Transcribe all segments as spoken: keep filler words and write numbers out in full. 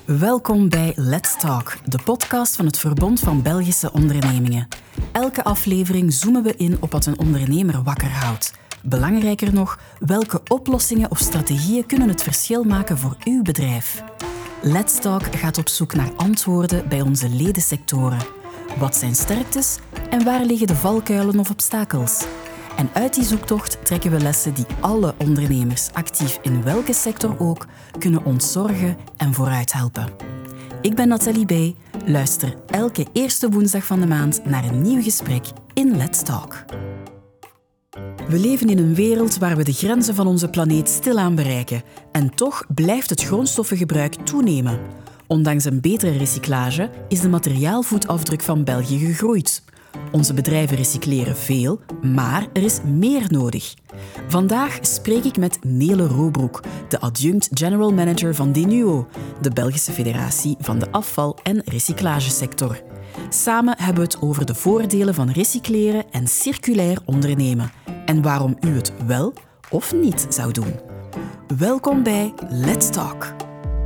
Welkom bij Let's Talk, de podcast van het Verbond van Belgische Ondernemingen. Elke aflevering zoomen we in op wat een ondernemer wakker houdt. Belangrijker nog, welke oplossingen of strategieën kunnen het verschil maken voor uw bedrijf? Let's Talk gaat op zoek naar antwoorden bij onze ledensectoren. Wat zijn sterktes en waar liggen de valkuilen of obstakels? En uit die zoektocht trekken we lessen die alle ondernemers, actief in welke sector ook, kunnen ontzorgen en vooruit helpen. Ik ben Nathalie B. Luister elke eerste woensdag van de maand naar een nieuw gesprek in Let's Talk. We leven in een wereld waar we de grenzen van onze planeet stilaan bereiken. En toch blijft het grondstoffengebruik toenemen. Ondanks een betere recyclage is de materiaalvoetafdruk van België gegroeid. Onze bedrijven recycleren veel, maar er is meer nodig. Vandaag spreek ik met Nele Robroek, de adjunct general manager van Denuo, de Belgische federatie van de afval- en recyclagesector. Samen hebben we het over de voordelen van recycleren en circulair ondernemen en waarom u het wel of niet zou doen. Welkom bij Let's Talk.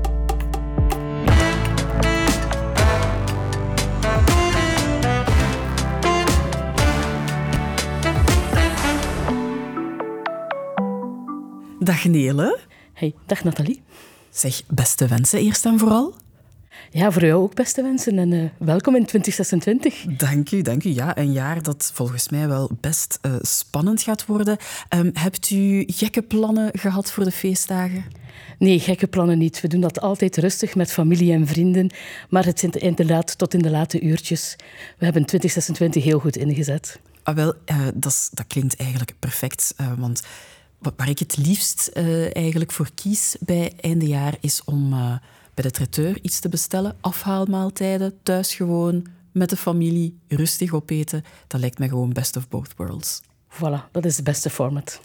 Dag Nele. Hey, dag Nathalie. Zeg, beste wensen eerst en vooral. Ja, voor jou ook beste wensen en uh, welkom in twintig zesentwintig. Dank u, dank u. Ja, een jaar dat volgens mij wel best uh, spannend gaat worden. Um, hebt u gekke plannen gehad voor de feestdagen? Nee, gekke plannen niet. We doen dat altijd rustig met familie en vrienden. Maar het zit inderdaad tot in de late uurtjes. We hebben twintig zesentwintig heel goed ingezet. Ah, wel, uh, dat, is, dat klinkt eigenlijk perfect, uh, want... Waar ik het liefst uh, eigenlijk voor kies bij eindejaar is om uh, bij de traiteur iets te bestellen. Afhaalmaaltijden, thuis gewoon, met de familie, rustig opeten. Dat lijkt me gewoon best of both worlds. Voilà, dat is het beste format.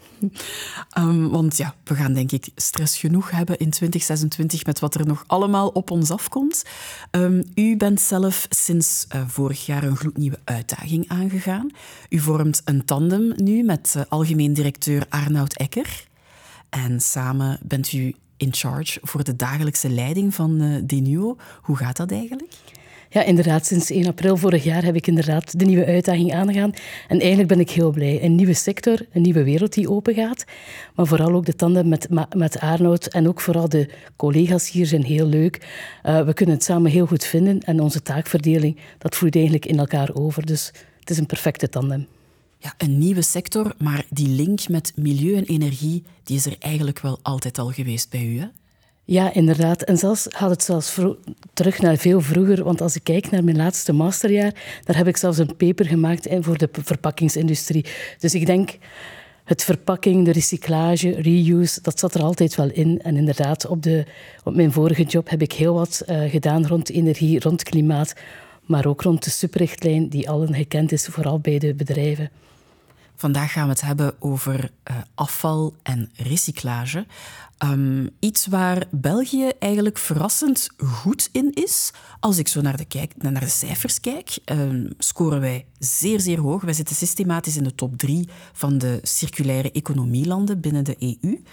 Um, want ja, we gaan denk ik stress genoeg hebben in twintig zesentwintig met wat er nog allemaal op ons afkomt. Um, u bent zelf sinds uh, vorig jaar een gloednieuwe uitdaging aangegaan. U vormt een tandem nu met uh, algemeen directeur Arnoud Ecker. En samen bent u in charge voor de dagelijkse leiding van uh, Denuo. Hoe gaat dat eigenlijk? Ja, inderdaad. Sinds één april vorig jaar heb ik inderdaad de nieuwe uitdaging aangegaan. En eigenlijk ben ik heel blij. Een nieuwe sector, een nieuwe wereld die opengaat. Maar vooral ook de tandem met, met Arnoud en ook vooral de collega's hier zijn heel leuk. Uh, we kunnen het samen heel goed vinden en onze taakverdeling, dat vloeit eigenlijk in elkaar over. Dus het is een perfecte tandem. Ja, een nieuwe sector, maar die link met milieu en energie, die is er eigenlijk wel altijd al geweest bij u, hè? Ja, inderdaad. En zelfs gaat het zelfs vro- terug naar veel vroeger. Want als ik kijk naar mijn laatste masterjaar, daar heb ik zelfs een paper gemaakt voor de verpakkingsindustrie. Dus ik denk, het verpakking, de recyclage, reuse, dat zat er altijd wel in. En inderdaad, op, de, op mijn vorige job heb ik heel wat uh, gedaan rond energie, rond klimaat, maar ook rond de subrichtlijn die allen gekend is, vooral bij de bedrijven. Vandaag gaan we het hebben over uh, afval en recyclage. Um, iets waar België eigenlijk verrassend goed in is. Als ik zo naar de, kijk, naar de cijfers kijk, um, scoren wij zeer, zeer hoog. Wij zitten systematisch in de top drie van de circulaire economielanden binnen de E U.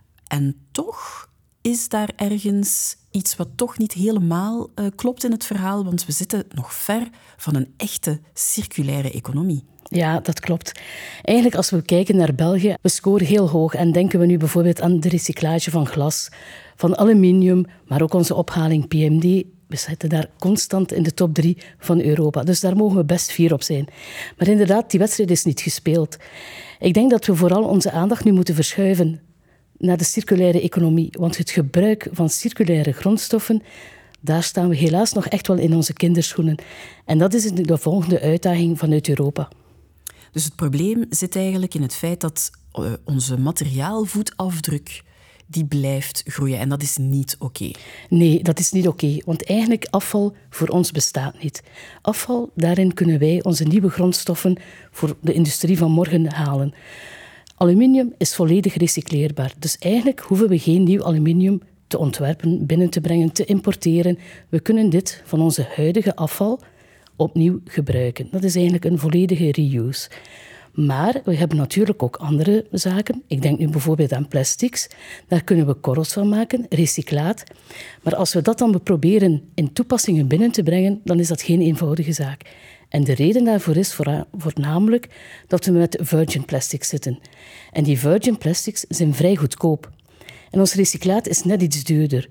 En toch is daar ergens iets wat toch niet helemaal uh, klopt in het verhaal, want we zitten nog ver van een echte circulaire economie. Ja, dat klopt. Eigenlijk als we kijken naar België, we scoren heel hoog en denken we nu bijvoorbeeld aan de recyclage van glas, van aluminium, maar ook onze ophaling P M D. We zitten daar constant in de top drie van Europa. Dus daar mogen we best fier op zijn. Maar inderdaad, die wedstrijd is niet gespeeld. Ik denk dat we vooral onze aandacht nu moeten verschuiven naar de circulaire economie. Want het gebruik van circulaire grondstoffen, daar staan we helaas nog echt wel in onze kinderschoenen. En dat is de volgende uitdaging vanuit Europa. Dus het probleem zit eigenlijk in het feit dat uh, onze materiaalvoetafdruk die blijft groeien. En dat is niet oké. Okay. Nee, dat is niet oké. Okay, want eigenlijk afval voor ons bestaat niet. Afval, daarin kunnen wij onze nieuwe grondstoffen voor de industrie van morgen halen. Aluminium is volledig recycleerbaar. Dus eigenlijk hoeven we geen nieuw aluminium te ontwerpen, binnen te brengen, te importeren. We kunnen dit van onze huidige afval opnieuw gebruiken. Dat is eigenlijk een volledige reuse. Maar we hebben natuurlijk ook andere zaken. Ik denk nu bijvoorbeeld aan plastics. Daar kunnen we korrels van maken, recyclaat. Maar als we dat dan proberen in toepassingen binnen te brengen, dan is dat geen eenvoudige zaak. En de reden daarvoor is voornamelijk dat we met virgin plastics zitten. En die virgin plastics zijn vrij goedkoop. En ons recyclaat is net iets duurder.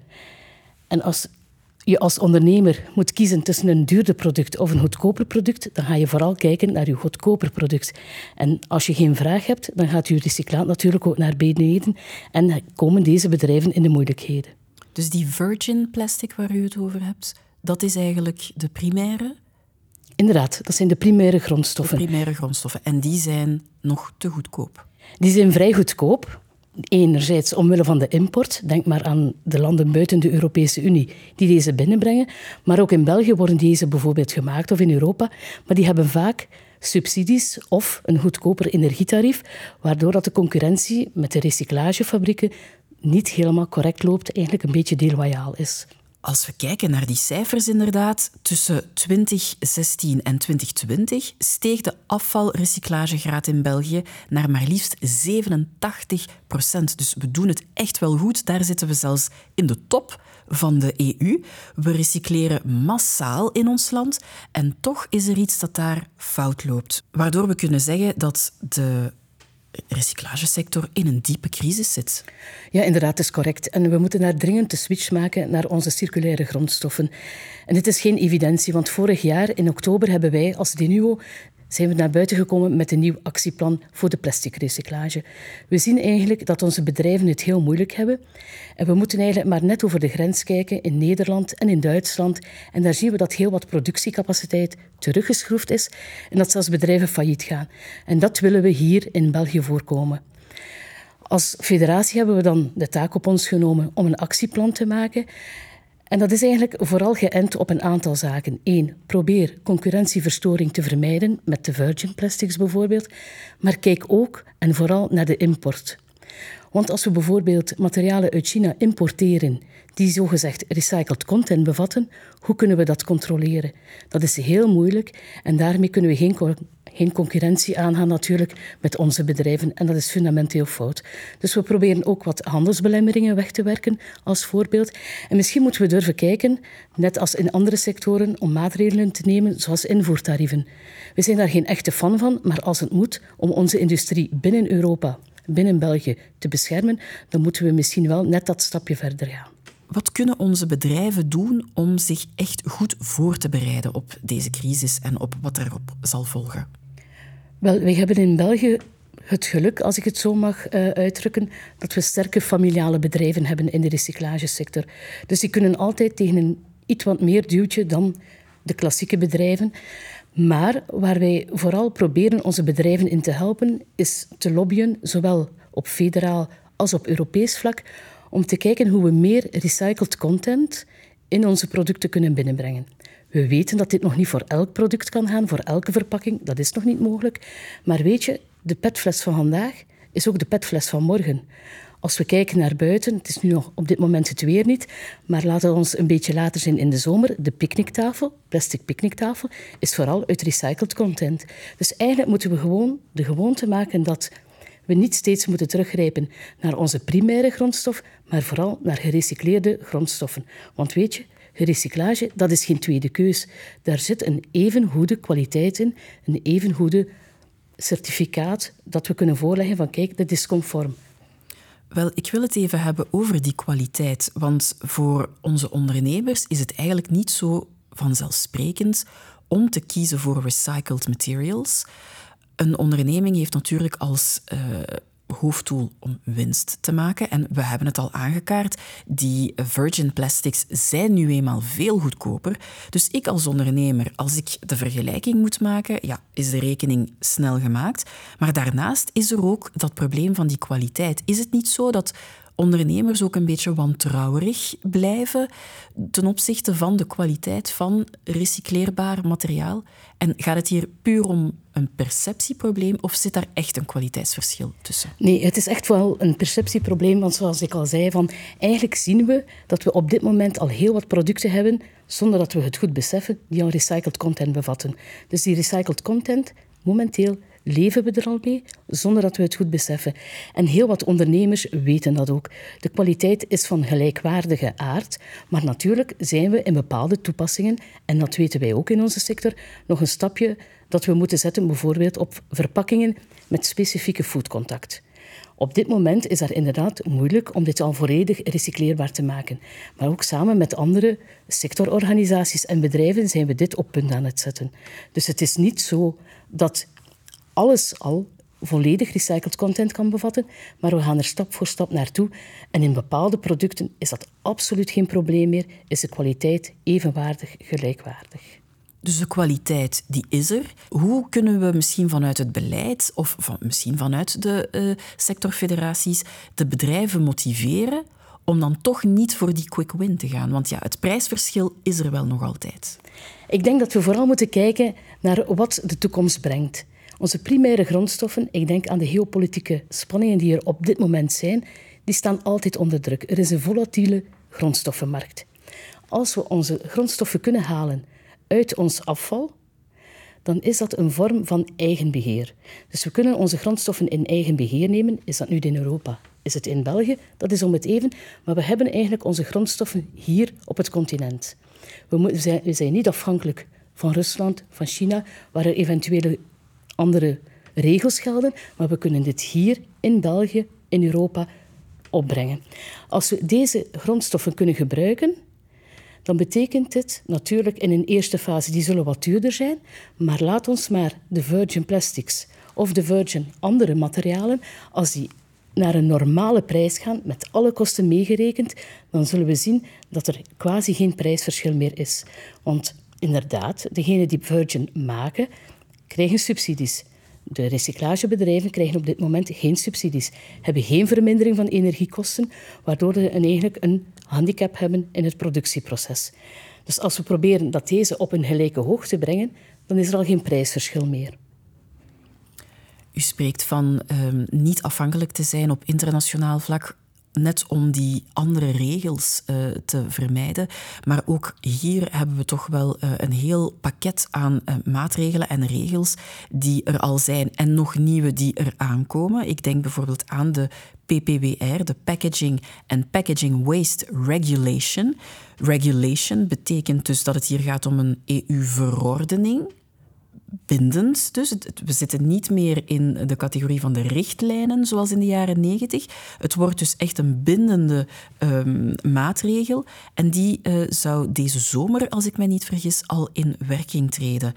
En als je als ondernemer moet kiezen tussen een duurder product of een goedkoper product, dan ga je vooral kijken naar je goedkoper product. En als je geen vraag hebt, dan gaat je recyclaat natuurlijk ook naar beneden en komen deze bedrijven in de moeilijkheden. Dus die virgin plastic waar u het over hebt, dat is eigenlijk de primaire? Inderdaad, dat zijn de primaire grondstoffen. De primaire grondstoffen. En die zijn nog te goedkoop? Die zijn vrij goedkoop. Enerzijds omwille van de import, denk maar aan de landen buiten de Europese Unie die deze binnenbrengen, maar ook in België worden deze bijvoorbeeld gemaakt of in Europa, maar die hebben vaak subsidies of een goedkoper energietarief, waardoor dat de concurrentie met de recyclagefabrieken niet helemaal correct loopt, eigenlijk een beetje déloyaal is. Als we kijken naar die cijfers inderdaad, tussen twintig zestien en twintig twintig steeg de afvalrecyclagegraad in België naar maar liefst zevenentachtig procent. Dus we doen het echt wel goed. Daar zitten we zelfs in de top van de E U. We recycleren massaal in ons land en toch is er iets dat daar fout loopt. Waardoor we kunnen zeggen dat de recyclagesector in een diepe crisis zit. Ja, inderdaad, is correct. En we moeten daar dringend de switch maken naar onze circulaire grondstoffen. En dit is geen evidentie, want vorig jaar in oktober hebben wij als Denuvo zijn we naar buiten gekomen met een nieuw actieplan voor de plastic recyclage. We zien eigenlijk dat onze bedrijven het heel moeilijk hebben. En we moeten eigenlijk maar net over de grens kijken in Nederland en in Duitsland. En daar zien we dat heel wat productiecapaciteit teruggeschroefd is en dat zelfs bedrijven failliet gaan. En dat willen we hier in België voorkomen. Als federatie hebben we dan de taak op ons genomen om een actieplan te maken. En dat is eigenlijk vooral geënt op een aantal zaken. Eén, probeer concurrentieverstoring te vermijden, met de virgin plastics bijvoorbeeld. Maar kijk ook en vooral naar de import. Want als we bijvoorbeeld materialen uit China importeren die zogezegd recycled content bevatten, hoe kunnen we dat controleren? Dat is heel moeilijk en daarmee kunnen we geen, co- geen concurrentie aangaan natuurlijk met onze bedrijven en dat is fundamenteel fout. Dus we proberen ook wat handelsbelemmeringen weg te werken als voorbeeld. En misschien moeten we durven kijken, net als in andere sectoren, om maatregelen te nemen zoals invoertarieven. We zijn daar geen echte fan van, maar als het moet om onze industrie binnen Europa, binnen België te beschermen, dan moeten we misschien wel net dat stapje verder gaan. Wat kunnen onze bedrijven doen om zich echt goed voor te bereiden op deze crisis en op wat erop zal volgen? Wel, wij hebben in België het geluk, als ik het zo mag uh, uitdrukken, dat we sterke familiale bedrijven hebben in de recyclagesector. Dus die kunnen altijd tegen een iets wat meer duwtje dan de klassieke bedrijven. Maar waar wij vooral proberen onze bedrijven in te helpen, is te lobbyen, zowel op federaal als op Europees vlak, om te kijken hoe we meer recycled content in onze producten kunnen binnenbrengen. We weten dat dit nog niet voor elk product kan gaan, voor elke verpakking. Dat is nog niet mogelijk. Maar weet je, de petfles van vandaag is ook de petfles van morgen. Als we kijken naar buiten, het is nu nog op dit moment het weer niet, maar laten we ons een beetje later zijn in de zomer, de picknicktafel, plastic picknicktafel, is vooral uit recycled content. Dus eigenlijk moeten we gewoon de gewoonte maken dat we niet steeds moeten teruggrijpen naar onze primaire grondstof, maar vooral naar gerecycleerde grondstoffen. Want weet je, recyclage, dat is geen tweede keus. Daar zit een even goede kwaliteit in, een even goede certificaat dat we kunnen voorleggen van kijk, dit is conform. Wel, ik wil het even hebben over die kwaliteit, want voor onze ondernemers is het eigenlijk niet zo vanzelfsprekend om te kiezen voor recycled materials. Een onderneming heeft natuurlijk als uh, hoofddoel om winst te maken. En we hebben het al aangekaart, die virgin plastics zijn nu eenmaal veel goedkoper. Dus ik als ondernemer, als ik de vergelijking moet maken, ja, is de rekening snel gemaakt. Maar daarnaast is er ook dat probleem van die kwaliteit. Is het niet zo dat ondernemers ook een beetje wantrouwerig blijven ten opzichte van de kwaliteit van recycleerbaar materiaal? En gaat het hier puur om een perceptieprobleem of zit daar echt een kwaliteitsverschil tussen? Nee, het is echt wel een perceptieprobleem, want zoals ik al zei, van, eigenlijk zien we dat we op dit moment al heel wat producten hebben, zonder dat we het goed beseffen, die al recycled content bevatten. Dus die recycled content, momenteel leven we er al mee, zonder dat we het goed beseffen. En heel wat ondernemers weten dat ook. De kwaliteit is van gelijkwaardige aard, maar natuurlijk zijn we in bepaalde toepassingen, en dat weten wij ook in onze sector, nog een stapje dat we moeten zetten, bijvoorbeeld op verpakkingen met specifieke foodcontact. Op dit moment is dat inderdaad moeilijk om dit al volledig recycleerbaar te maken. Maar ook samen met andere sectororganisaties en bedrijven zijn we dit op punt aan het zetten. Dus het is niet zo dat alles al volledig recycled content kan bevatten, maar we gaan er stap voor stap naartoe. En in bepaalde producten is dat absoluut geen probleem meer, is de kwaliteit evenwaardig, gelijkwaardig. Dus de kwaliteit, die is er. Hoe kunnen we misschien vanuit het beleid of van, misschien vanuit de uh, sectorfederaties de bedrijven motiveren om dan toch niet voor die quick win te gaan? Want ja, het prijsverschil is er wel nog altijd. Ik denk dat we vooral moeten kijken naar wat de toekomst brengt. Onze primaire grondstoffen, ik denk aan de geopolitieke spanningen die er op dit moment zijn, die staan altijd onder druk. Er is een volatiele grondstoffenmarkt. Als we onze grondstoffen kunnen halen uit ons afval, dan is dat een vorm van eigenbeheer. Dus we kunnen onze grondstoffen in eigen beheer nemen. Is dat nu in Europa? Is het in België? Dat is om het even. Maar we hebben eigenlijk onze grondstoffen hier op het continent. We zijn, we zijn niet afhankelijk van Rusland, van China, waar er eventuele andere regels gelden, maar we kunnen dit hier in België, in Europa, opbrengen. Als we deze grondstoffen kunnen gebruiken, dan betekent dit natuurlijk in een eerste fase, die zullen wat duurder zijn, maar laat ons maar de virgin plastics of de virgin andere materialen, als die naar een normale prijs gaan, met alle kosten meegerekend, dan zullen we zien dat er quasi geen prijsverschil meer is. Want inderdaad, degenen die virgin maken, krijgen subsidies. De recyclagebedrijven krijgen op dit moment geen subsidies, hebben geen vermindering van energiekosten, waardoor ze eigenlijk een handicap hebben in het productieproces. Dus als we proberen dat deze op een gelijke hoogte te brengen, dan is er al geen prijsverschil meer. U spreekt van um, niet afhankelijk te zijn op internationaal vlak, net om die andere regels uh, te vermijden. Maar ook hier hebben we toch wel uh, een heel pakket aan uh, maatregelen en regels die er al zijn en nog nieuwe die er aankomen. Ik denk bijvoorbeeld aan de P P W R, de Packaging and Packaging Waste Regulation. Regulation betekent dus dat het hier gaat om een E U-verordening. Bindend. Dus het, we zitten niet meer in de categorie van de richtlijnen, zoals in de jaren negentig. Het wordt dus echt een bindende um, maatregel. En die uh, zou deze zomer, als ik mij niet vergis, al in werking treden.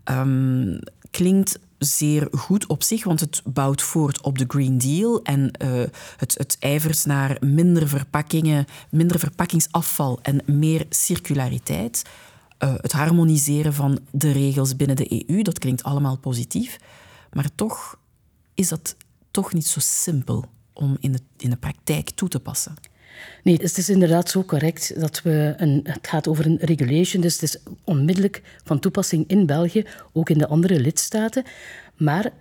Um, klinkt zeer goed op zich, want het bouwt voort op de Green Deal en uh, het, het ijvert naar minder verpakkingen, minder verpakkingsafval en meer circulariteit. Uh, het harmoniseren van de regels binnen de E U, dat klinkt allemaal positief. Maar toch is dat toch niet zo simpel om in de, in de praktijk toe te passen. Nee, het is inderdaad zo correct dat we... Een, het gaat over een regulation, dus het is onmiddellijk van toepassing in België, ook in de andere lidstaten. Maar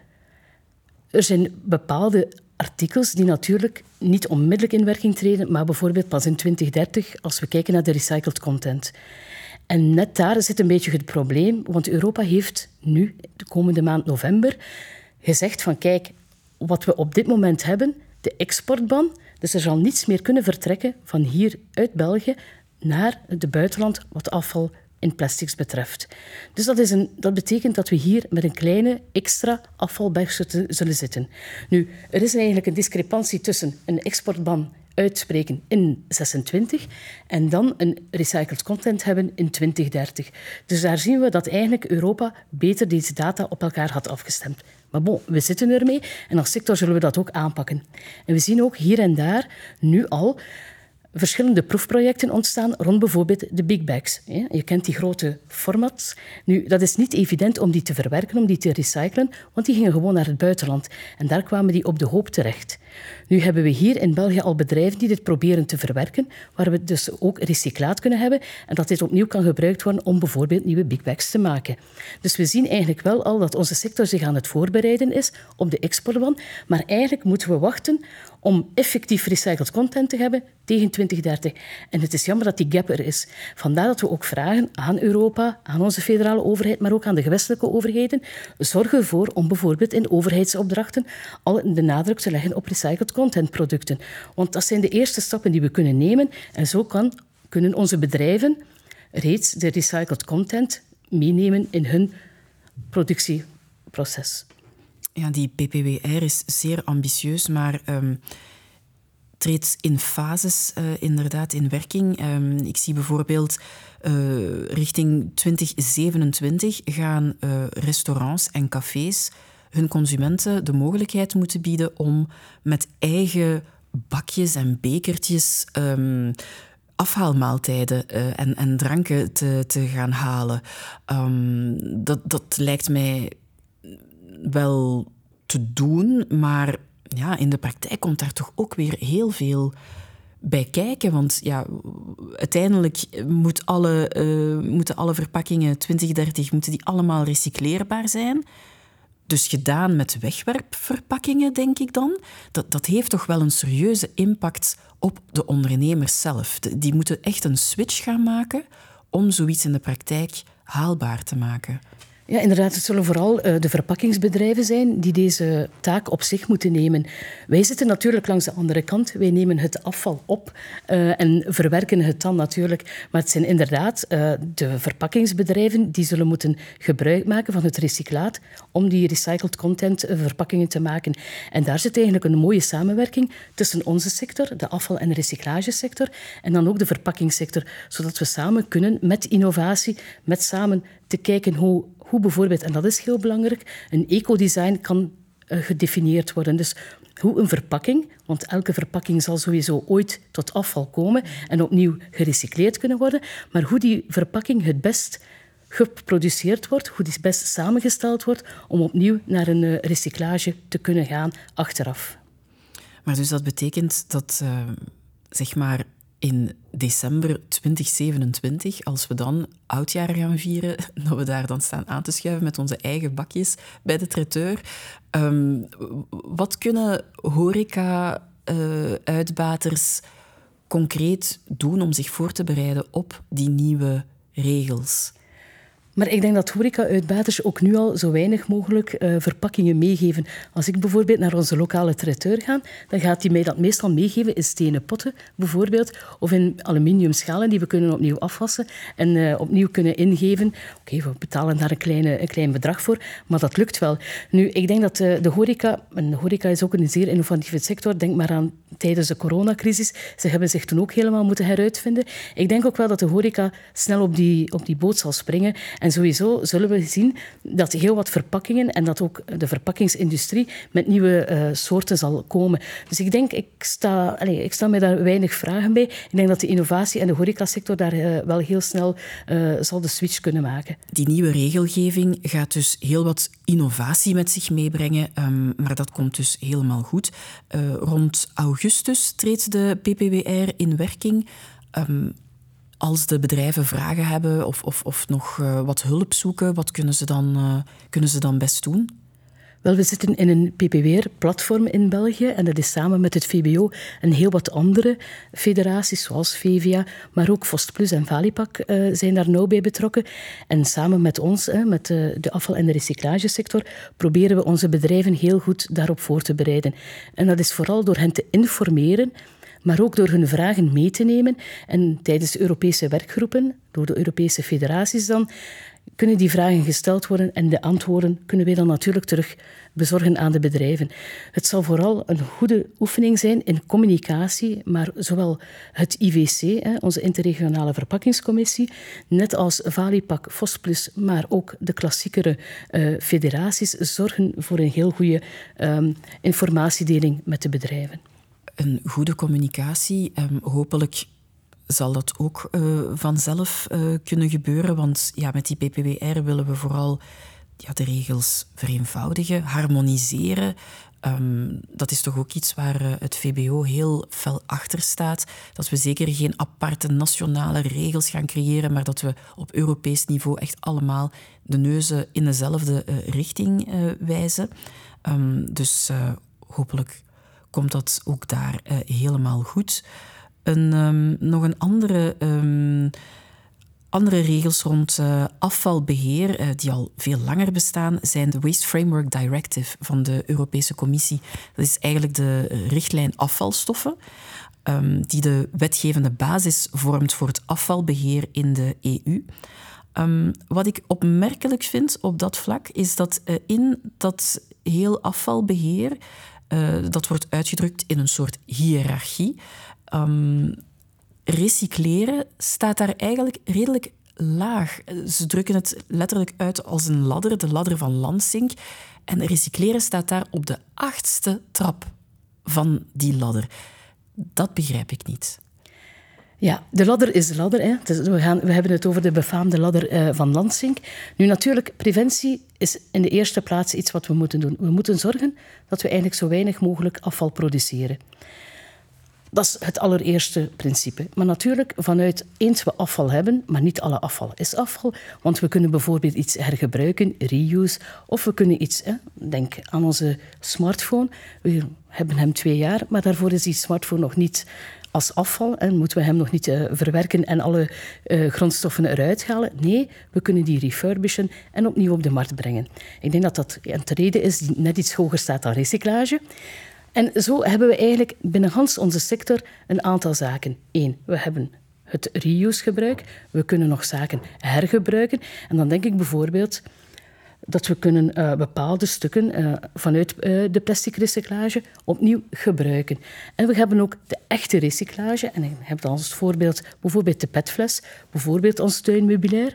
er zijn bepaalde artikels die natuurlijk niet onmiddellijk in werking treden, maar bijvoorbeeld pas in twintig dertig, als we kijken naar de recycled content. En net daar zit een beetje het probleem, want Europa heeft nu, de komende maand november, gezegd van kijk, wat we op dit moment hebben, de exportban, dus er zal niets meer kunnen vertrekken van hier uit België naar het buitenland wat afval in plastics betreft. Dus dat, is een, dat betekent dat we hier met een kleine extra afvalberg zullen zitten. Nu, er is eigenlijk een discrepantie tussen een exportban uitspreken in zesentwintig en dan een recycled content hebben in twintig dertig. Dus daar zien we dat eigenlijk Europa beter deze data op elkaar had afgestemd. Maar bon, we zitten ermee en als sector zullen we dat ook aanpakken. En we zien ook hier en daar nu al verschillende proefprojecten ontstaan rond bijvoorbeeld de big bags. Je kent die grote formats. Nu, dat is niet evident om die te verwerken, om die te recyclen, want die gingen gewoon naar het buitenland. En daar kwamen die op de hoop terecht. Nu hebben we hier in België al bedrijven die dit proberen te verwerken, waar we dus ook recyclaat kunnen hebben en dat dit opnieuw kan gebruikt worden om bijvoorbeeld nieuwe big bags te maken. Dus we zien eigenlijk wel al dat onze sector zich aan het voorbereiden is op de exportban, maar eigenlijk moeten we wachten om effectief recycled content te hebben tegen twintig dertig. En het is jammer dat die gap er is. Vandaar dat we ook vragen aan Europa, aan onze federale overheid, maar ook aan de gewestelijke overheden, zorg ervoor om bijvoorbeeld in overheidsopdrachten al de nadruk te leggen op recycled content producten. Want dat zijn de eerste stappen die we kunnen nemen en zo kan, kunnen onze bedrijven reeds de recycled content meenemen in hun productieproces. Ja, die P P W R is zeer ambitieus, maar um, treedt in fases uh, inderdaad in werking. Um, ik zie bijvoorbeeld uh, richting twintig zevenentwintig gaan uh, restaurants en cafés hun consumenten de mogelijkheid moeten bieden om met eigen bakjes en bekertjes um, afhaalmaaltijden uh, en, en dranken te, te gaan halen. Um, dat, dat lijkt mij wel te doen, maar ja, in de praktijk komt daar toch ook weer heel veel bij kijken. Want ja, uiteindelijk moet alle, uh, moeten alle verpakkingen twintig dertig moeten die allemaal recycleerbaar zijn. Dus gedaan met wegwerpverpakkingen, denk ik dan. Dat, dat heeft toch wel een serieuze impact op de ondernemers zelf. Die moeten echt een switch gaan maken om zoiets in de praktijk haalbaar te maken. Ja, inderdaad. Het zullen vooral uh, de verpakkingsbedrijven zijn die deze taak op zich moeten nemen. Wij zitten natuurlijk langs de andere kant. Wij nemen het afval op uh, en verwerken het dan natuurlijk. Maar het zijn inderdaad uh, de verpakkingsbedrijven die zullen moeten gebruik maken van het recyclaat om die recycled content uh, verpakkingen te maken. En daar zit eigenlijk een mooie samenwerking tussen onze sector, de afval- en recyclagesector, en dan ook de verpakkingssector, zodat we samen kunnen met innovatie, met samen te kijken hoe Hoe bijvoorbeeld, en dat is heel belangrijk, een ecodesign kan uh, gedefinieerd worden. Dus hoe een verpakking, want elke verpakking zal sowieso ooit tot afval komen en opnieuw gerecycleerd kunnen worden, maar hoe die verpakking het best geproduceerd wordt, hoe die het best samengesteld wordt om opnieuw naar een uh, recyclage te kunnen gaan achteraf. Maar dus dat betekent dat, uh, zeg maar, in december twintig zevenentwintig, als we dan oudjaar gaan vieren, dat we daar dan staan aan te schuiven met onze eigen bakjes bij de traiteur. Um, wat kunnen horeca-uitbaters uh, concreet doen om zich voor te bereiden op die nieuwe regels? Maar ik denk dat horeca-uitbaters ook nu al zo weinig mogelijk uh, verpakkingen meegeven. Als ik bijvoorbeeld naar onze lokale traiteur ga, dan gaat hij mij dat meestal meegeven in stenen potten, bijvoorbeeld, of in aluminium schalen die we kunnen opnieuw afwassen en uh, opnieuw kunnen ingeven. Oké, okay, we betalen daar een, kleine, een klein bedrag voor, maar dat lukt wel. Nu, ik denk dat uh, de horeca, en de horeca is ook een zeer innovatieve sector, denk maar aan tijdens de coronacrisis, ze hebben zich toen ook helemaal moeten heruitvinden. Ik denk ook wel dat de horeca snel op die, op die boot zal springen. En sowieso zullen we zien dat heel wat verpakkingen en dat ook de verpakkingsindustrie met nieuwe uh, soorten zal komen. Dus ik denk, ik sta, allez, ik sta mij daar weinig vragen bij. Ik denk dat de innovatie en de horecasector daar uh, wel heel snel uh, zal de switch kunnen maken. Die nieuwe regelgeving gaat dus heel wat innovatie met zich meebrengen, um, maar dat komt dus helemaal goed. Uh, rond augustus treedt de P P W R in werking. Um, Als de bedrijven vragen hebben of, of, of nog uh, wat hulp zoeken, wat kunnen ze dan, uh, kunnen ze dan best doen? Wel, we zitten in een P P W R-platform in België en dat is samen met het V B O en heel wat andere federaties, zoals Fevia, maar ook Vostplus en Valipak uh, zijn daar nauw bij betrokken. En samen met ons, uh, met uh, de afval- en de recyclagesector, proberen we onze bedrijven heel goed daarop voor te bereiden. En dat is vooral door hen te informeren, maar ook door hun vragen mee te nemen. En tijdens de Europese werkgroepen, door de Europese federaties dan, kunnen die vragen gesteld worden en de antwoorden kunnen wij dan natuurlijk terug bezorgen aan de bedrijven. Het zal vooral een goede oefening zijn in communicatie, maar zowel het I V C, onze interregionale verpakkingscommissie, net als Valipak, Vostplus, maar ook de klassiekere uh, federaties, zorgen voor een heel goede um, informatiedeling met de bedrijven. Een goede communicatie, um, hopelijk zal dat ook uh, vanzelf uh, kunnen gebeuren, want ja, met die P P W R willen we vooral ja, de regels vereenvoudigen, harmoniseren. Um, dat is toch ook iets waar uh, het V B O heel fel achter staat. Dat we zeker geen aparte nationale regels gaan creëren, maar dat we op Europees niveau echt allemaal de neuzen in dezelfde uh, richting uh, wijzen. Um, dus uh, hopelijk komt dat ook daar uh, helemaal goed. Een, um, nog een andere... Um, Andere regels rond uh, afvalbeheer, uh, die al veel langer bestaan, zijn de Waste Framework Directive van de Europese Commissie. Dat is eigenlijk de richtlijn afvalstoffen, um, die de wetgevende basis vormt voor het afvalbeheer in de E U. Um, wat ik opmerkelijk vind op dat vlak, is dat uh, in dat heel afvalbeheer, uh, dat wordt uitgedrukt in een soort hiërarchie. Um, Recycleren staat daar eigenlijk redelijk laag. Ze drukken het letterlijk uit als een ladder, de ladder van Lansing. En recycleren staat daar op de achtste trap van die ladder. Dat begrijp ik niet. Ja, de ladder is de ladder. Hè. Dus we, gaan, we hebben het over de befaamde ladder uh, van Lansing. Nu natuurlijk, preventie is in de eerste plaats iets wat we moeten doen. We moeten zorgen dat we eigenlijk zo weinig mogelijk afval produceren. Dat is het allereerste principe. Maar natuurlijk, vanuit eens we afval hebben, maar niet alle afval is afval, want we kunnen bijvoorbeeld iets hergebruiken, reuse, of we kunnen iets, hè, denk aan onze smartphone. We hebben hem twee jaar, maar daarvoor is die smartphone nog niet als afval en moeten we hem nog niet uh, verwerken en alle uh, grondstoffen eruit halen. Nee, we kunnen die refurbishen en opnieuw op de markt brengen. Ik denk dat dat een reden is die net iets hoger staat dan recyclage. En zo hebben we eigenlijk binnen gans onze sector een aantal zaken. Eén, we hebben het reuse-gebruik. We kunnen nog zaken hergebruiken. En dan denk ik bijvoorbeeld dat we kunnen uh, bepaalde stukken uh, vanuit uh, de plastic recyclage opnieuw gebruiken. En we hebben ook de echte recyclage. En ik heb dan als voorbeeld bijvoorbeeld de petfles, bijvoorbeeld ons tuinmeubilair.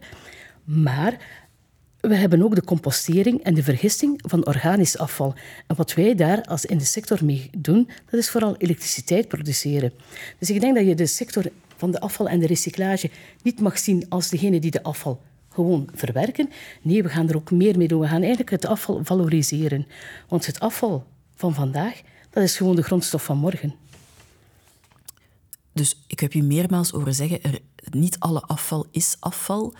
Maar we hebben ook de compostering en de vergisting van organisch afval. En wat wij daar als in de sector mee doen, dat is vooral elektriciteit produceren. Dus ik denk dat je de sector van de afval en de recyclage niet mag zien als degene die de afval gewoon verwerken. Nee, we gaan er ook meer mee doen. We gaan eigenlijk het afval valoriseren. Want het afval van vandaag, dat is gewoon de grondstof van morgen. Dus ik heb u meermaals horen zeggen, er, niet alle afval is afval.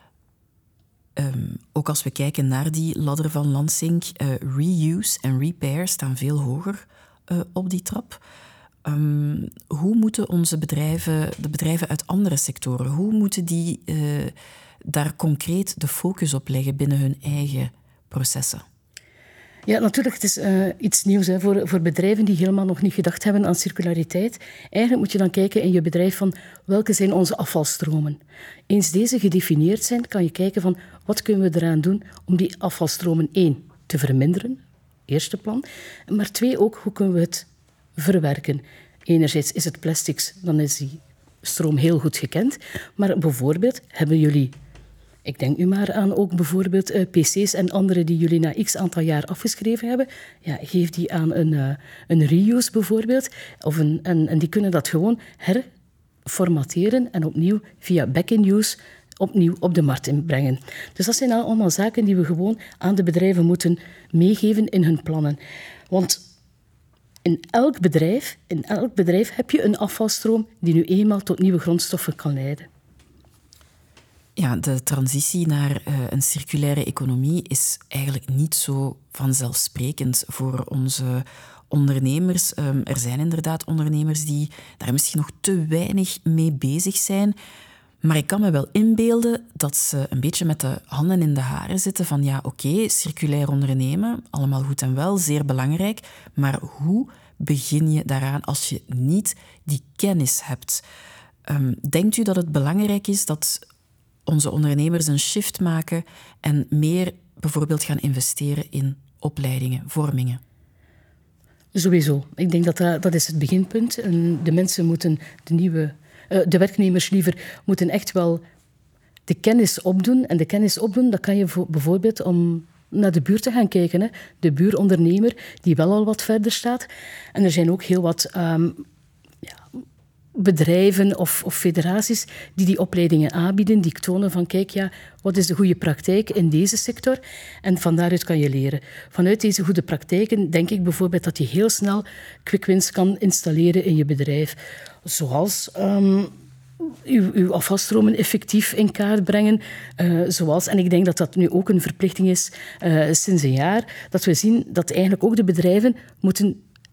Um, ook als we kijken naar die ladder van Lansing, uh, reuse en repair staan veel hoger uh, op die trap. Um, hoe moeten onze bedrijven, de bedrijven uit andere sectoren, hoe moeten die uh, daar concreet de focus op leggen binnen hun eigen processen? Ja, natuurlijk, het is uh, iets nieuws hè, voor, voor bedrijven die helemaal nog niet gedacht hebben aan circulariteit. Eigenlijk moet je dan kijken in je bedrijf van welke zijn onze afvalstromen. Eens deze gedefinieerd zijn, kan je kijken van wat kunnen we eraan doen om die afvalstromen één te verminderen, eerste plan. Maar twee ook, hoe kunnen we het verwerken. Enerzijds is het plastics, dan is die stroom heel goed gekend. Maar bijvoorbeeld hebben jullie... Ik denk nu maar aan ook bijvoorbeeld uh, P C's en andere die jullie na x aantal jaar afgeschreven hebben. Ja, geef die aan een, uh, een reuse bijvoorbeeld. Of een, en, en die kunnen dat gewoon herformateren en opnieuw via back-in-use opnieuw op de markt inbrengen. Dus dat zijn allemaal zaken die we gewoon aan de bedrijven moeten meegeven in hun plannen. Want in elk bedrijf, in elk bedrijf heb je een afvalstroom die nu eenmaal tot nieuwe grondstoffen kan leiden. Ja, de transitie naar uh, een circulaire economie is eigenlijk niet zo vanzelfsprekend voor onze ondernemers. Um, er zijn inderdaad ondernemers die daar misschien nog te weinig mee bezig zijn. Maar ik kan me wel inbeelden dat ze een beetje met de handen in de haren zitten van ja, oké, okay, circulair ondernemen, allemaal goed en wel, zeer belangrijk. Maar hoe begin je daaraan als je niet die kennis hebt? Um, denkt u dat het belangrijk is dat onze ondernemers een shift maken en meer bijvoorbeeld gaan investeren in opleidingen, vormingen? Sowieso. Ik denk dat dat, dat is het beginpunt. En de mensen moeten, de nieuwe, uh, de werknemers liever, moeten echt wel de kennis opdoen. En de kennis opdoen, dat kan je voor, bijvoorbeeld om naar de buurt te gaan kijken. Hè. De buurondernemer die wel al wat verder staat. En er zijn ook heel wat Um, ja, bedrijven of, of federaties die die opleidingen aanbieden, die tonen van kijk, ja, wat is de goede praktijk in deze sector? En van daaruit kan je leren. Vanuit deze goede praktijken denk ik bijvoorbeeld dat je heel snel quick wins kan installeren in je bedrijf. Zoals um, uw, uw afvalstromen effectief in kaart brengen. Uh, zoals, en ik denk dat dat nu ook een verplichting is uh, sinds een jaar, dat we zien dat eigenlijk ook de bedrijven moeten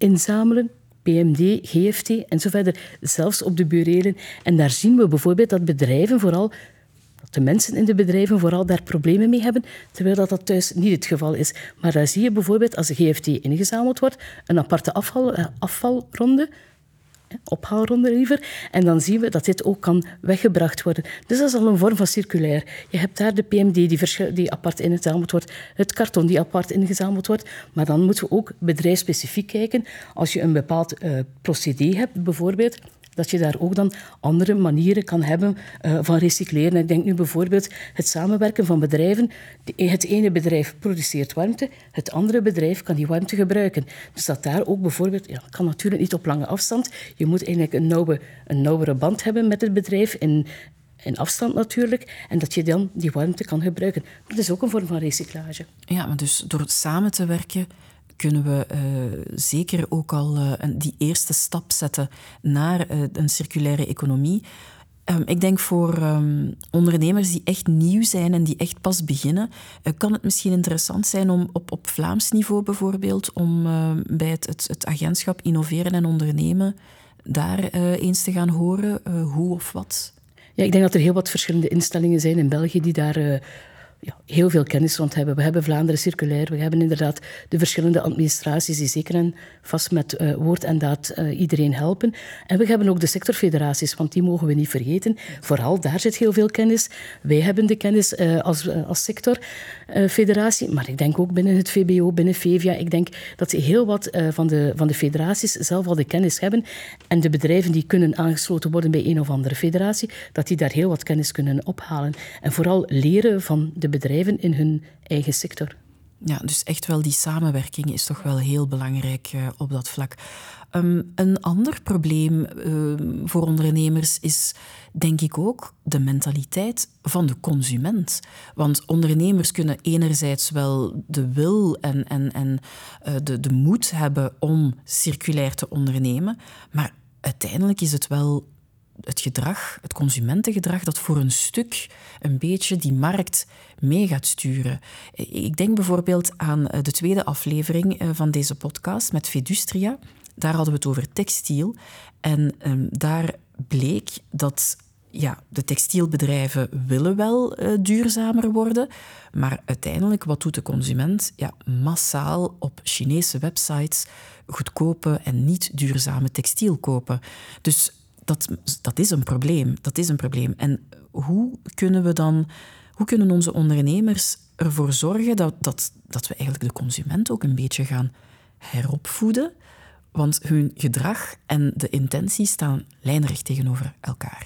inzamelen. P M D, G F T en zo verder, zelfs op de burelen. En daar zien we bijvoorbeeld dat bedrijven vooral, dat de mensen in de bedrijven vooral daar problemen mee hebben, terwijl dat, dat thuis niet het geval is. Maar daar zie je bijvoorbeeld, als de G F T ingezameld wordt, een aparte afval, afvalronde, ophaalronde liever, en dan zien we dat dit ook kan weggebracht worden. Dus dat is al een vorm van circulair. Je hebt daar de P M D die, verschil, die apart ingezameld wordt, het karton die apart ingezameld wordt, maar dan moeten we ook bedrijfsspecifiek kijken. Als je een bepaald uh, procedé hebt, bijvoorbeeld, dat je daar ook dan andere manieren kan hebben uh, van recycleren. Ik denk nu bijvoorbeeld het samenwerken van bedrijven. Het ene bedrijf produceert warmte, het andere bedrijf kan die warmte gebruiken. Dus dat daar ook bijvoorbeeld, ja, dat kan natuurlijk niet op lange afstand. Je moet eigenlijk een, nauwe, een nauwere band hebben met het bedrijf, in, in afstand natuurlijk, en dat je dan die warmte kan gebruiken. Dat is ook een vorm van recyclage. Ja, maar dus door samen te werken kunnen we uh, zeker ook al uh, een, die eerste stap zetten naar uh, een circulaire economie. Um, ik denk voor um, ondernemers die echt nieuw zijn en die echt pas beginnen, uh, kan het misschien interessant zijn om op, op Vlaams niveau bijvoorbeeld, om uh, bij het, het, het agentschap Innoveren en Ondernemen daar uh, eens te gaan horen uh, hoe of wat. Ja, ik denk dat er heel wat verschillende instellingen zijn in België die daar Uh, Ja, heel veel kennis rond hebben. We hebben Vlaanderen Circulair, we hebben inderdaad de verschillende administraties die zeker en vast met uh, woord en daad uh, iedereen helpen. En we hebben ook de sectorfederaties, want die mogen we niet vergeten. Vooral daar zit heel veel kennis. Wij hebben de kennis uh, als, uh, als sectorfederatie, uh, maar ik denk ook binnen het V B O, binnen Fevia. Ik denk dat heel wat uh, van, de, van de federaties zelf al de kennis hebben en de bedrijven die kunnen aangesloten worden bij een of andere federatie, dat die daar heel wat kennis kunnen ophalen. En vooral leren van de bedrijven in hun eigen sector. Ja, dus echt wel die samenwerking is toch wel heel belangrijk uh, op dat vlak. Um, een ander probleem uh, voor ondernemers is, denk ik ook, de mentaliteit van de consument. Want ondernemers kunnen enerzijds wel de wil en, en, en uh, de, de moed hebben om circulair te ondernemen, maar uiteindelijk is het wel het gedrag, het consumentengedrag, dat voor een stuk een beetje die markt mee gaat sturen. Ik denk bijvoorbeeld aan de tweede aflevering van deze podcast met Vedustria. Daar hadden we het over textiel. En um, daar bleek dat ja, de textielbedrijven willen wel uh, duurzamer worden, maar uiteindelijk, wat doet de consument? Ja, massaal op Chinese websites goedkope en niet duurzame textiel kopen. Dus Dat, dat is een probleem. Dat is een probleem. En hoe kunnen we dan, hoe kunnen onze ondernemers ervoor zorgen dat, dat, dat we eigenlijk de consument ook een beetje gaan heropvoeden? Want hun gedrag en de intentie staan lijnrecht tegenover elkaar.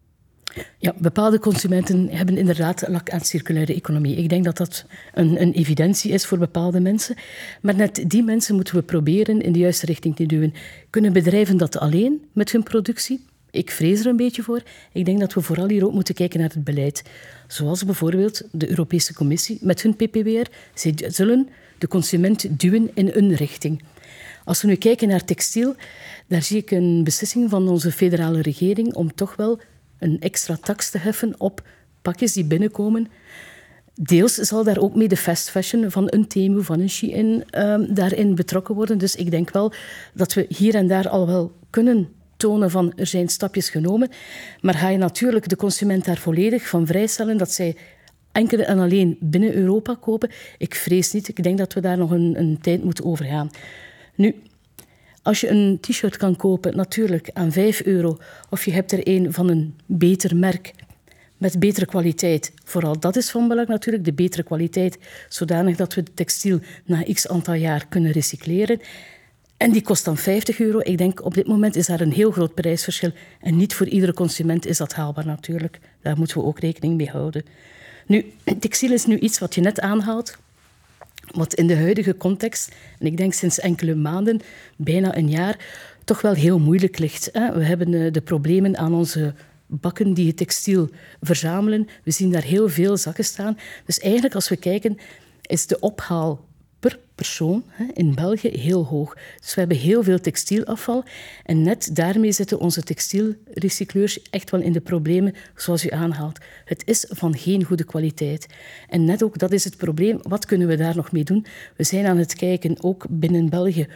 Ja, bepaalde consumenten hebben inderdaad lak aan circulaire economie. Ik denk dat dat een, een evidentie is voor bepaalde mensen. Maar net die mensen moeten we proberen in de juiste richting te duwen. Kunnen bedrijven dat alleen met hun productie? Ik vrees er een beetje voor. Ik denk dat we vooral hier ook moeten kijken naar het beleid. Zoals bijvoorbeeld de Europese Commissie met hun P P W R. Zij zullen de consument duwen in een richting. Als we nu kijken naar textiel, daar zie ik een beslissing van onze federale regering om toch wel een extra tax te heffen op pakjes die binnenkomen. Deels zal daar ook mee de fast fashion van een Temu, van een Shein um, daarin betrokken worden. Dus ik denk wel dat we hier en daar al wel kunnen tonen van er zijn stapjes genomen. Maar ga je natuurlijk de consument daar volledig van vrijstellen dat zij enkel en alleen binnen Europa kopen? Ik vrees niet. Ik denk dat we daar nog een, een tijd moeten overgaan. Nu, als je een t-shirt kan kopen, natuurlijk aan vijf euro, of je hebt er een van een beter merk met betere kwaliteit. Vooral dat is van belang natuurlijk, de betere kwaliteit, zodanig dat we het textiel na x aantal jaar kunnen recycleren. En die kost dan vijftig euro. Ik denk, op dit moment is daar een heel groot prijsverschil. En niet voor iedere consument is dat haalbaar natuurlijk. Daar moeten we ook rekening mee houden. Nu, textiel is nu iets wat je net aanhaalt, wat in de huidige context, en ik denk sinds enkele maanden, bijna een jaar, toch wel heel moeilijk ligt. We hebben de problemen aan onze bakken die het textiel verzamelen. We zien daar heel veel zakken staan. Dus eigenlijk, als we kijken, is de ophaal per persoon in België heel hoog. Dus we hebben heel veel textielafval. En net daarmee zitten onze textielrecycleurs echt wel in de problemen, zoals u aanhaalt. Het is van geen goede kwaliteit. En net ook, dat is het probleem. Wat kunnen we daar nog mee doen? We zijn aan het kijken, ook binnen België,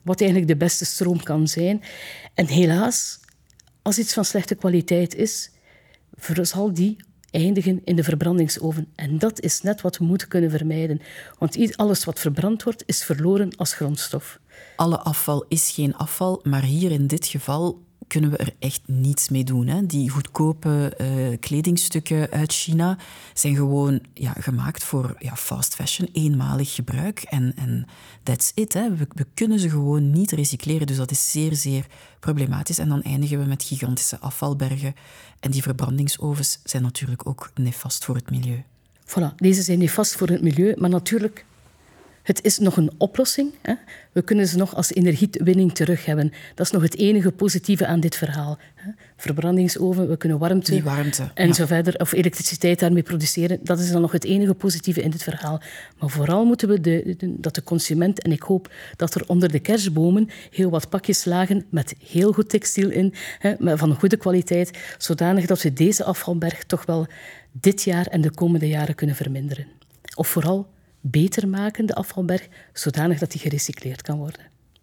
wat eigenlijk de beste stroom kan zijn. En helaas, als iets van slechte kwaliteit is, zal die eindigen in de verbrandingsoven. En dat is net wat we moeten kunnen vermijden. Want alles wat verbrand wordt, is verloren als grondstof. Alle afval is geen afval, maar hier in dit geval kunnen we er echt niets mee doen. Hè. Die goedkope uh, kledingstukken uit China zijn gewoon ja, gemaakt voor ja, fast fashion, eenmalig gebruik. En, en that's it. Hè. We, we kunnen ze gewoon niet recycleren, dus dat is zeer, zeer problematisch. En dan eindigen we met gigantische afvalbergen. En die verbrandingsovens zijn natuurlijk ook nefast voor het milieu. Voilà, deze zijn nefast voor het milieu, maar natuurlijk... Het is nog een oplossing. Hè? We kunnen ze nog als energiewinning terug hebben. Dat is nog het enige positieve aan dit verhaal. Hè? Verbrandingsoven, we kunnen warmte, Die warmte en ja. zo verder, of elektriciteit daarmee produceren. Dat is dan nog het enige positieve in dit verhaal. Maar vooral moeten we de, de, dat de consument, en ik hoop dat er onder de kerstbomen heel wat pakjes lagen met heel goed textiel in, hè, van goede kwaliteit, zodanig dat we deze afvalberg toch wel dit jaar en de komende jaren kunnen verminderen. Of vooral beter maken, de afvalberg, zodanig dat die gerecycleerd kan worden.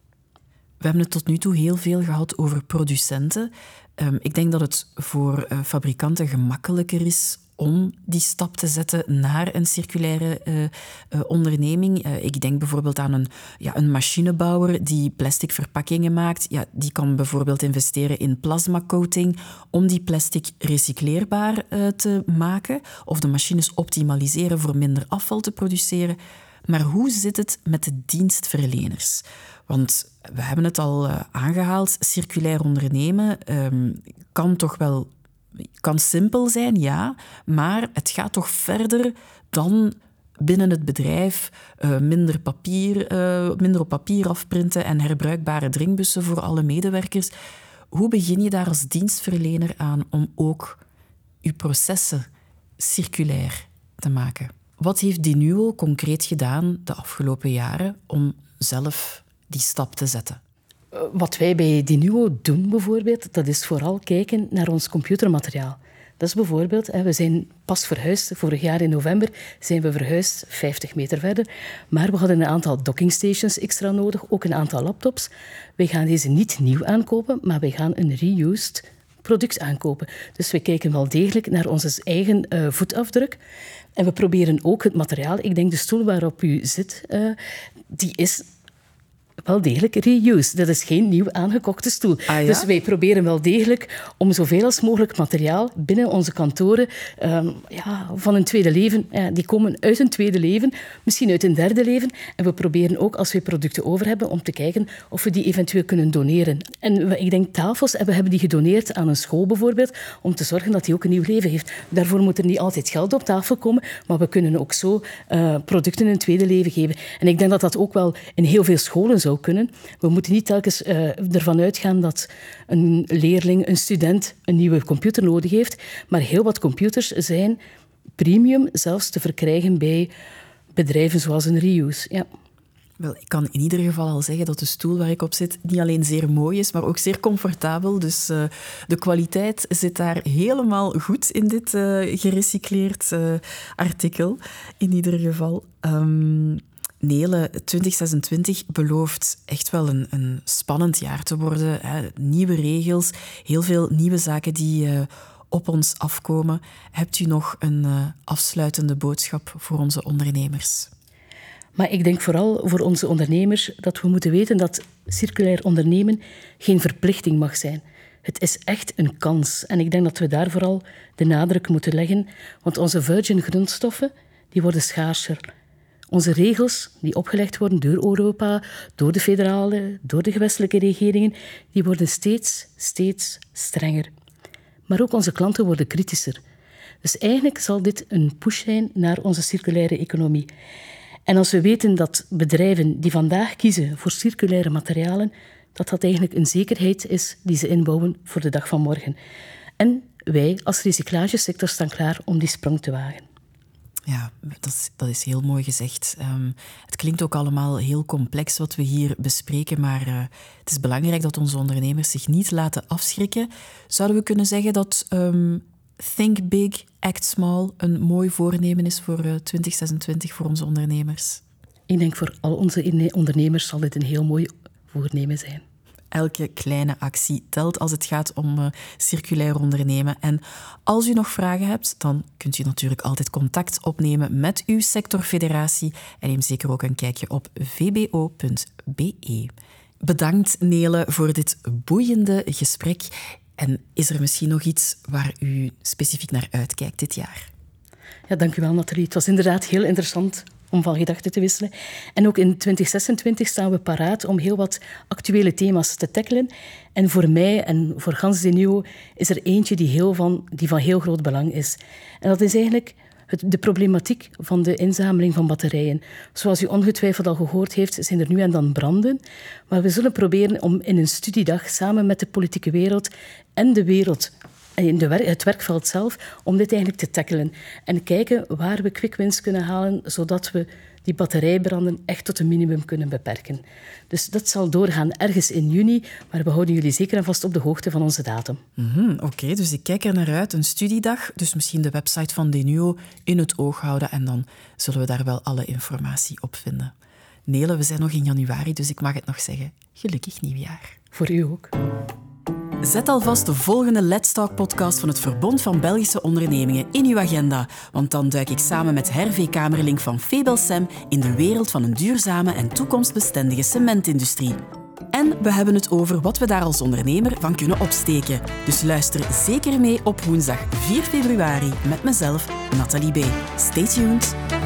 We hebben het tot nu toe heel veel gehad over producenten. Um, ik denk dat het voor uh, fabrikanten gemakkelijker is om die stap te zetten naar een circulaire uh, uh, onderneming. Uh, ik denk bijvoorbeeld aan een, ja, een machinebouwer die plastic verpakkingen maakt. Ja, die kan bijvoorbeeld investeren in plasmacoating om die plastic recycleerbaar uh, te maken of de machines optimaliseren voor minder afval te produceren. Maar hoe zit het met de dienstverleners? Want we hebben het al uh, aangehaald, circulair ondernemen um, kan toch wel... kan simpel zijn, ja, maar het gaat toch verder dan binnen het bedrijf uh, minder, papier, uh, minder op papier afprinten en herbruikbare drinkbussen voor alle medewerkers. Hoe begin je daar als dienstverlener aan om ook je processen circulair te maken? Wat heeft Denuo concreet gedaan de afgelopen jaren om zelf die stap te zetten? Wat wij bij Denuo doen bijvoorbeeld, dat is vooral kijken naar ons computermateriaal. Dat is bijvoorbeeld, we zijn pas verhuisd, vorig jaar in november zijn we verhuisd, vijftig meter verder, maar we hadden een aantal dockingstations extra nodig, ook een aantal laptops. Wij gaan deze niet nieuw aankopen, maar wij gaan een reused product aankopen. Dus we kijken wel degelijk naar onze eigen uh, voetafdruk. En we proberen ook het materiaal, ik denk de stoel waarop u zit, uh, die is... wel degelijk reuse. Dat is geen nieuw aangekochte stoel. Ah, ja? Dus wij proberen wel degelijk om zoveel als mogelijk materiaal binnen onze kantoren um, ja, van een tweede leven, ja, die komen uit een tweede leven, misschien uit een derde leven. En we proberen ook, als we producten over hebben, om te kijken of we die eventueel kunnen doneren. En we, ik denk tafels, en we hebben die gedoneerd aan een school bijvoorbeeld, om te zorgen dat die ook een nieuw leven heeft. Daarvoor moet er niet altijd geld op tafel komen, maar we kunnen ook zo uh, producten een tweede leven geven. En ik denk dat dat ook wel in heel veel scholen zou kunnen. We moeten niet telkens uh, ervan uitgaan dat een leerling, een student, een nieuwe computer nodig heeft, maar heel wat computers zijn premium zelfs te verkrijgen bij bedrijven zoals een reuse. Ja. Wel, ik kan in ieder geval al zeggen dat de stoel waar ik op zit niet alleen zeer mooi is, maar ook zeer comfortabel. Dus uh, de kwaliteit zit daar helemaal goed in dit uh, gerecycleerd uh, artikel. In ieder geval... Um, Nele, twintig zesentwintig belooft echt wel een, een spannend jaar te worden. Hè. Nieuwe regels, heel veel nieuwe zaken die uh, op ons afkomen. Hebt u nog een uh, afsluitende boodschap voor onze ondernemers? Maar ik denk vooral voor onze ondernemers dat we moeten weten dat circulair ondernemen geen verplichting mag zijn. Het is echt een kans. En ik denk dat we daar vooral de nadruk moeten leggen. Want onze virgin grondstoffen die worden schaarser. Onze regels die opgelegd worden door Europa, door de federale, door de gewestelijke regeringen, die worden steeds, steeds strenger. Maar ook onze klanten worden kritischer. Dus eigenlijk zal dit een push zijn naar onze circulaire economie. En als we weten dat bedrijven die vandaag kiezen voor circulaire materialen, dat dat eigenlijk een zekerheid is die ze inbouwen voor de dag van morgen. En wij als recyclagesector staan klaar om die sprong te wagen. Ja, dat is, dat is heel mooi gezegd. Um, het klinkt ook allemaal heel complex wat we hier bespreken, maar uh, het is belangrijk dat onze ondernemers zich niet laten afschrikken. Zouden we kunnen zeggen dat um, Think Big, Act Small een mooi voornemen is voor uh, twintig zesentwintig voor onze ondernemers? Ik denk voor al onze ondernemers zal dit een heel mooi voornemen zijn. Elke kleine actie telt als het gaat om uh, circulair ondernemen. En als u nog vragen hebt, dan kunt u natuurlijk altijd contact opnemen met uw sectorfederatie. En neem zeker ook een kijkje op v b o punt b e. Bedankt, Nele, voor dit boeiende gesprek. En is er misschien nog iets waar u specifiek naar uitkijkt dit jaar? Ja, dank u wel, Nathalie. Het was inderdaad heel interessant om van gedachten te wisselen. En ook in twintig zesentwintig staan we paraat om heel wat actuele thema's te tackelen. En voor mij en voor gans Denio is er eentje die, heel van, die van heel groot belang is. En dat is eigenlijk het, de problematiek van de inzameling van batterijen. Zoals u ongetwijfeld al gehoord heeft, zijn er nu en dan branden. Maar we zullen proberen om in een studiedag samen met de politieke wereld en de wereld in de wer- het werkveld zelf, om dit eigenlijk te tackelen. En kijken waar we quick wins kunnen halen, zodat we die batterijbranden echt tot een minimum kunnen beperken. Dus dat zal doorgaan ergens in juni, maar we houden jullie zeker en vast op de hoogte van onze datum. Mm-hmm, Oké, okay, dus ik kijk er naar uit. Een studiedag, dus misschien de website van Denuo in het oog houden en dan zullen we daar wel alle informatie op vinden. Nele, we zijn nog in januari, dus ik mag het nog zeggen. Gelukkig nieuwjaar. Voor u ook. Zet alvast de volgende Let's Talk-podcast van het Verbond van Belgische Ondernemingen in uw agenda, want dan duik ik samen met Hervé Kamerling van Febelcem in de wereld van een duurzame en toekomstbestendige cementindustrie. En we hebben het over wat we daar als ondernemer van kunnen opsteken. Dus luister zeker mee op woensdag vier februari met mezelf, Nathalie B. Stay tuned!